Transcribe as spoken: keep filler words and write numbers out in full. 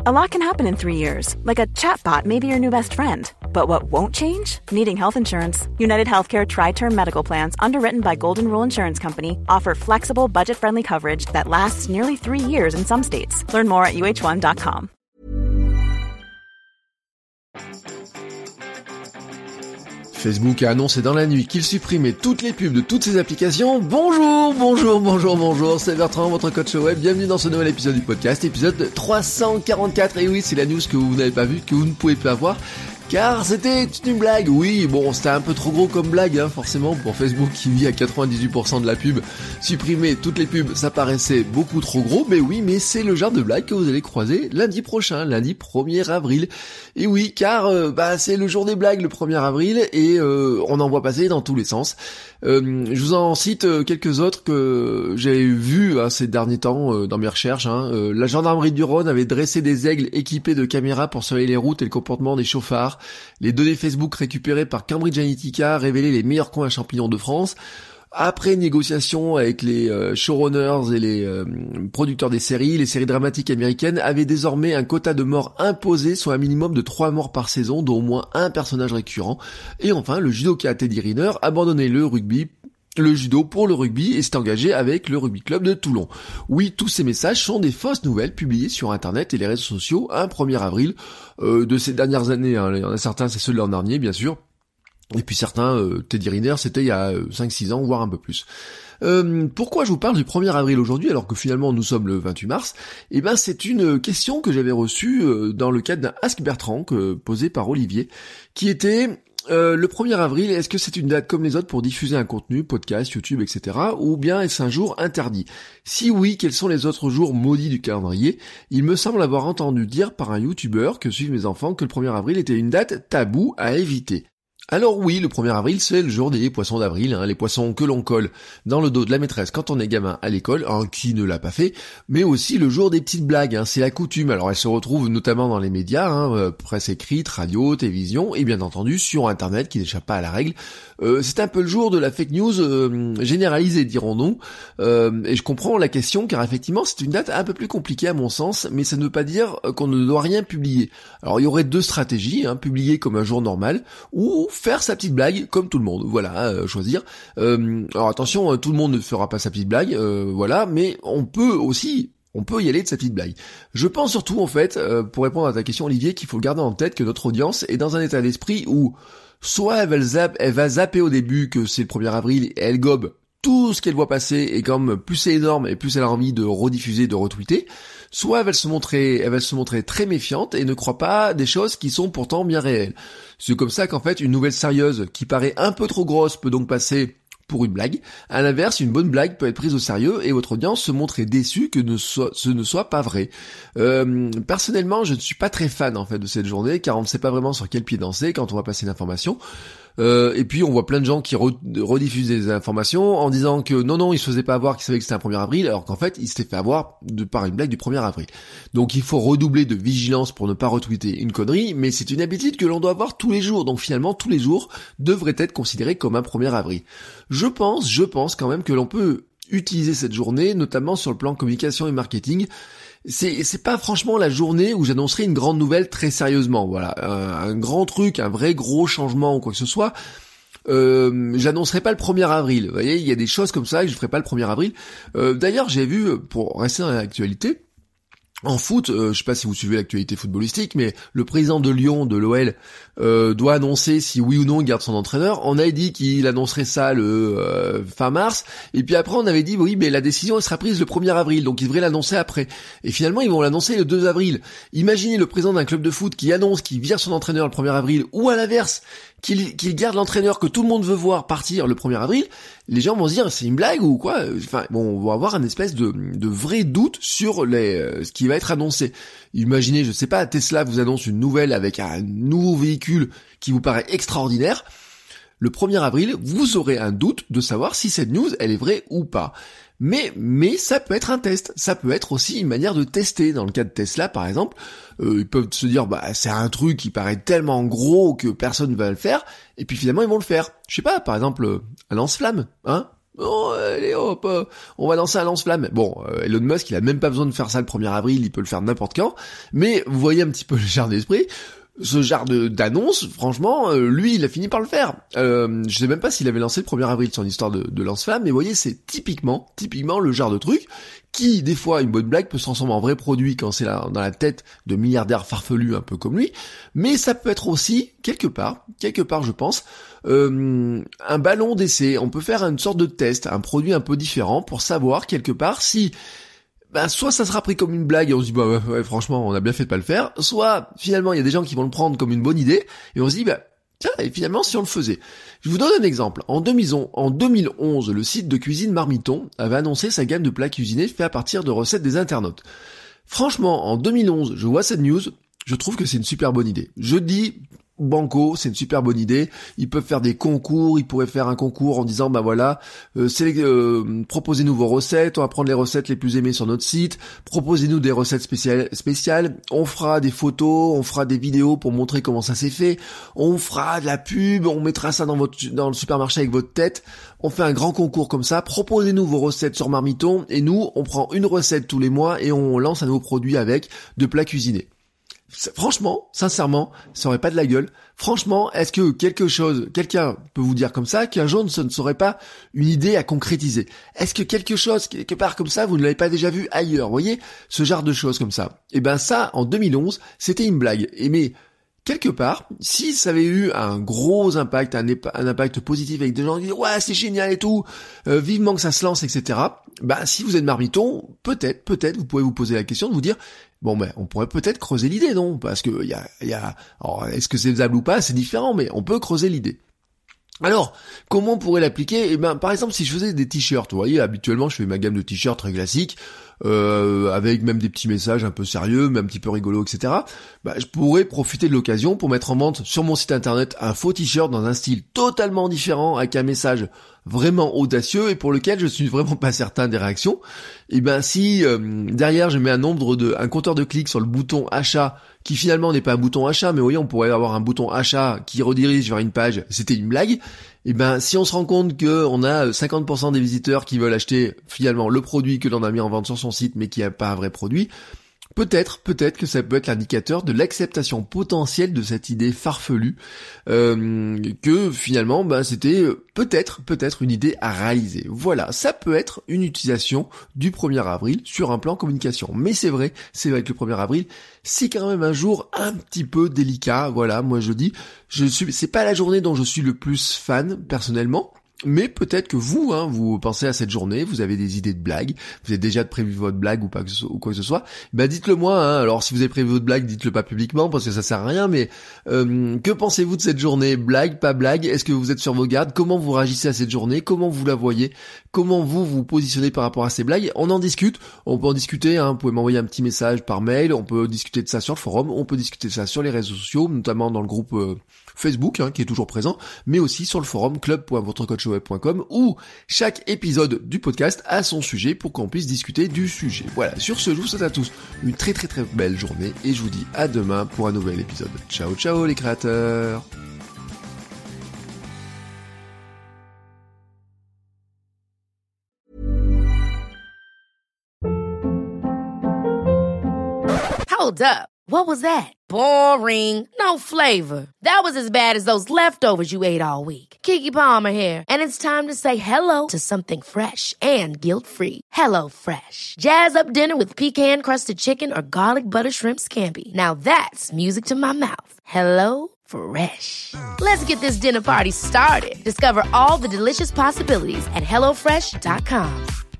A lot can happen in three years, like a chatbot may be your new best friend. But what won't change? Needing health insurance. United Healthcare Tri-Term Medical Plans, underwritten by Golden Rule Insurance Company, offer flexible, budget-friendly coverage that lasts nearly three years in some states. Learn more at U H one dot com. Facebook a annoncé dans la nuit qu'il supprimait toutes les pubs de toutes ses applications. Bonjour, bonjour, bonjour, bonjour, c'est Bertrand, votre coach web. Bienvenue dans ce nouvel épisode du podcast, épisode trois cent quarante-quatre. Et oui, c'est la news que vous n'avez pas vue, que vous ne pouvez pas voir. Car c'était une blague, oui, bon, c'était un peu trop gros comme blague, hein, forcément, pour Facebook qui vit à quatre-vingt-dix-huit pour cent de la pub. Supprimer toutes les pubs, ça paraissait beaucoup trop gros, mais oui, mais c'est le genre de blague que vous allez croiser lundi prochain, lundi premier avril. Et oui, car euh, bah c'est le jour des blagues, le premier avril, et euh, on en voit passer dans tous les sens. Euh, je vous en cite euh, quelques autres que j'ai vus hein, ces derniers temps euh, dans mes recherches. Hein. Euh, la gendarmerie du Rhône avait dressé des aigles équipés de caméras pour surveiller les routes et le comportement des chauffards. Les données Facebook récupérées par Cambridge Analytica révélaient les meilleurs coins à champignons de France. Après négociation avec les euh, showrunners et les euh, producteurs des séries, les séries dramatiques américaines avaient désormais un quota de morts imposé, soit un minimum de trois morts par saison, dont au moins un personnage récurrent. Et enfin, le judoka Teddy Riner abandonnait le rugby le judo pour le rugby et s'est engagé avec le rugby club de Toulon. Oui, tous ces messages sont des fausses nouvelles publiées sur internet et les réseaux sociaux un premier avril euh, de ces dernières années. Hein. Il y en a certains, c'est ceux de l'an dernier, bien sûr. Et puis certains, euh, Teddy Riner, c'était il y a cinq six ans, voire un peu plus. Euh, pourquoi je vous parle du premier avril aujourd'hui, alors que finalement nous sommes le vingt-huit mars? Eh ben, c'est une question que j'avais reçue euh, dans le cadre d'un Ask Bertrand, que, posé par Olivier, qui était... Euh, le premier avril, est-ce que c'est une date comme les autres pour diffuser un contenu, podcast, YouTube, et cetera, ou bien est-ce un jour interdit? Si oui, quels sont les autres jours maudits du calendrier? Il me semble avoir entendu dire par un YouTuber que suivent mes enfants que le premier avril était une date taboue à éviter. Alors oui, le premier avril, c'est le jour des poissons d'avril, hein, les poissons que l'on colle dans le dos de la maîtresse quand on est gamin à l'école, hein, qui ne l'a pas fait, mais aussi le jour des petites blagues, hein, c'est la coutume. Alors elle se retrouve notamment dans les médias, hein, euh, presse écrite, radio, télévision, et bien entendu sur Internet, qui n'échappe pas à la règle. Euh, c'est un peu le jour de la fake news euh, généralisée, dirons-nous, euh, et je comprends la question, car effectivement c'est une date un peu plus compliquée à mon sens, mais ça ne veut pas dire qu'on ne doit rien publier. Alors il y aurait deux stratégies, hein, publier comme un jour normal, ou faire sa petite blague comme tout le monde, voilà, euh, choisir. Euh, alors attention, tout le monde ne fera pas sa petite blague, euh, voilà, mais on peut aussi, on peut y aller de sa petite blague. Je pense surtout en fait, euh, pour répondre à ta question Olivier, qu'il faut garder en tête que notre audience est dans un état d'esprit où soit elle va, zap, elle va zapper au début que c'est le premier avril et elle gobe tout ce qu'elle voit passer, et comme plus c'est énorme et plus elle a envie de rediffuser, de retweeter, soit elle va se montrer, elle va se montrer très méfiante et ne croit pas des choses qui sont pourtant bien réelles. C'est comme ça qu'en fait, une nouvelle sérieuse qui paraît un peu trop grosse peut donc passer pour une blague. À l'inverse, une bonne blague peut être prise au sérieux et votre audience se montrer déçue que ne soit, ce ne soit pas vrai. Euh, personnellement, je ne suis pas très fan en fait de cette journée, car on ne sait pas vraiment sur quel pied danser quand on va passer l'information. Euh, et puis on voit plein de gens qui re- rediffusent des informations en disant que non non ils se faisaient pas avoir, qu'ils savaient que c'était un premier avril, alors qu'en fait ils s'étaient fait avoir de par une blague du premier avril. Donc il faut redoubler de vigilance pour ne pas retweeter une connerie, mais c'est une habitude que l'on doit avoir tous les jours, donc finalement tous les jours devraient être considérés comme un premier avril. Je pense, je pense quand même que l'on peut utiliser cette journée, notamment sur le plan communication et marketing. C'est, c'est pas franchement la journée où j'annoncerai une grande nouvelle très sérieusement, voilà, un, un grand truc, un vrai gros changement ou quoi que ce soit. Euh, j'annoncerai pas le premier avril, vous voyez, il y a des choses comme ça que je ferai pas le premier avril. Euh, d'ailleurs, j'ai vu, pour rester dans l'actualité, en foot, euh, je sais pas si vous suivez l'actualité footballistique, mais le président de Lyon, de l'O L, euh, doit annoncer si oui ou non il garde son entraîneur. On avait dit qu'il annoncerait ça le euh, fin mars, et puis après on avait dit oui, mais la décision elle sera prise le premier avril, donc il devrait l'annoncer après. Et finalement ils vont l'annoncer le deux avril. Imaginez le président d'un club de foot qui annonce qu'il vire son entraîneur le premier avril, ou à l'inverse, qu'il, qu'il garde l'entraîneur que tout le monde veut voir partir le premier avril. Les gens vont se dire c'est une blague ou quoi. Enfin bon, on va avoir un espèce de, de vrai doute sur les, euh, ce qui va être annoncé. Imaginez, je sais pas, Tesla vous annonce une nouvelle avec un nouveau véhicule qui vous paraît extraordinaire. Le premier avril, vous aurez un doute de savoir si cette news, elle est vraie ou pas. Mais, mais ça peut être un test. Ça peut être aussi une manière de tester. Dans le cas de Tesla, par exemple, euh, ils peuvent se dire, bah, c'est un truc qui paraît tellement gros que personne ne va le faire. Et puis finalement, ils vont le faire. Je sais pas, par exemple, un lance-flamme, hein. Oh, allez hop, euh, on va lancer un lance-flamme. Bon, euh, Elon Musk, il a même pas besoin de faire ça le premier avril, il peut le faire n'importe quand. Mais vous voyez un petit peu le genre d'esprit. Ce genre de, d'annonce, franchement, euh, lui, il a fini par le faire. Euh, je sais même pas s'il avait lancé le premier avril son histoire de, de lance-flamme, mais vous voyez, c'est typiquement, typiquement le genre de truc qui, des fois, une bonne blague peut se transformer en vrai produit quand c'est là, dans la tête de milliardaires farfelus un peu comme lui, mais ça peut être aussi, quelque part, quelque part je pense, euh, un ballon d'essai. On peut faire une sorte de test, un produit un peu différent pour savoir, quelque part, si... Ben, soit ça sera pris comme une blague et on se dit bah ouais, ouais franchement on a bien fait de pas le faire, soit finalement il y a des gens qui vont le prendre comme une bonne idée et on se dit bah tiens et finalement si on le faisait. Je vous donne un exemple. En deux mille onze, le site de cuisine Marmiton avait annoncé sa gamme de plats cuisinés faits à partir de recettes des internautes. Franchement, en deux mille onze, je vois cette news, je trouve que c'est une super bonne idée. Je dis banco, c'est une super bonne idée. Ils peuvent faire des concours, ils pourraient faire un concours en disant bah voilà, euh, c'est, euh, proposez-nous vos recettes, on va prendre les recettes les plus aimées sur notre site, proposez-nous des recettes spéciales, spéciales, on fera des photos, on fera des vidéos pour montrer comment ça s'est fait, on fera de la pub, on mettra ça dans votre dans le supermarché avec votre tête, on fait un grand concours comme ça, proposez-nous vos recettes sur Marmiton et nous on prend une recette tous les mois et on lance un nouveau produit avec de plats cuisinés. Franchement, sincèrement, ça aurait pas de la gueule. Franchement, est-ce que quelque chose, quelqu'un peut vous dire comme ça qu'un jour ce ne serait pas une idée à concrétiser? Est-ce que quelque chose, quelque part comme ça, vous ne l'avez pas déjà vu ailleurs? Vous voyez, ce genre de choses comme ça. Et ben ça, en deux mille onze, c'était une blague. Et mais quelque part, si ça avait eu un gros impact, un, épa- un impact positif avec des gens qui disent ouais c'est génial et tout, euh, vivement que ça se lance, et cetera. Bah si vous êtes Marmiton, peut-être, peut-être vous pouvez vous poser la question de vous dire bon ben on pourrait peut-être creuser l'idée, non? Parce que il y a, il y a, alors est-ce que c'est faisable ou pas, c'est différent, mais on peut creuser l'idée. Alors, comment on pourrait l'appliquer? Eh ben, par exemple, si je faisais des t-shirts, vous voyez, habituellement, je fais ma gamme de t-shirts très classique, euh, avec même des petits messages un peu sérieux, mais un petit peu rigolos, et cetera. Bah, je pourrais profiter de l'occasion pour mettre en vente sur mon site internet un faux t-shirt dans un style totalement différent, avec un message vraiment audacieux et pour lequel je suis vraiment pas certain des réactions. Et ben, si euh, derrière je mets un nombre de, un compteur de clics sur le bouton achat, qui finalement n'est pas un bouton achat, mais vous voyez, on pourrait avoir un bouton achat qui redirige vers une page, c'était une blague. Et ben, si on se rend compte que on a cinquante pour cent des visiteurs qui veulent acheter finalement le produit que l'on a mis en vente sur son site, mais qui n'a pas un vrai produit, peut-être, peut-être que ça peut être l'indicateur de l'acceptation potentielle de cette idée farfelue, euh, que finalement, ben, c'était peut-être, peut-être une idée à réaliser. Voilà, ça peut être une utilisation du premier avril sur un plan communication. Mais c'est vrai, c'est vrai que le premier avril, c'est quand même un jour un petit peu délicat. Voilà, moi je dis, je suis, c'est pas la journée dont je suis le plus fan personnellement. Mais peut-être que vous, hein, vous pensez à cette journée, vous avez des idées de blagues, vous avez déjà prévu votre blague ou pas que ce soit, ou quoi que ce soit, bah dites-le moi, hein. Alors si vous avez prévu votre blague, dites-le pas publiquement parce que ça sert à rien, mais euh, que pensez-vous de cette journée? Blague, pas blague? Est-ce que vous êtes sur vos gardes? Comment vous réagissez à cette journée? Comment vous la voyez? Comment vous vous positionnez par rapport à ces blagues? On en discute, on peut en discuter, hein. Vous pouvez m'envoyer un petit message par mail, on peut discuter de ça sur le forum, on peut discuter de ça sur les réseaux sociaux, notamment dans le groupe euh, Facebook, hein, qui est toujours présent, mais aussi sur le forum club point votre coach web point com où chaque épisode du podcast a son sujet pour qu'on puisse discuter du sujet. Voilà, sur ce, je vous souhaite à tous une très très très belle journée et je vous dis à demain pour un nouvel épisode. Ciao ciao les créateurs. Hold up. What was that? Boring. No flavor. That was as bad as those leftovers you ate all week. Keke Palmer here. And it's time to say hello to something fresh and guilt-free. Hello Fresh. Jazz up dinner with pecan-crusted chicken or garlic butter shrimp scampi. Now that's music to my mouth. Hello Fresh. Let's get this dinner party started. Discover all the delicious possibilities at hello fresh dot com.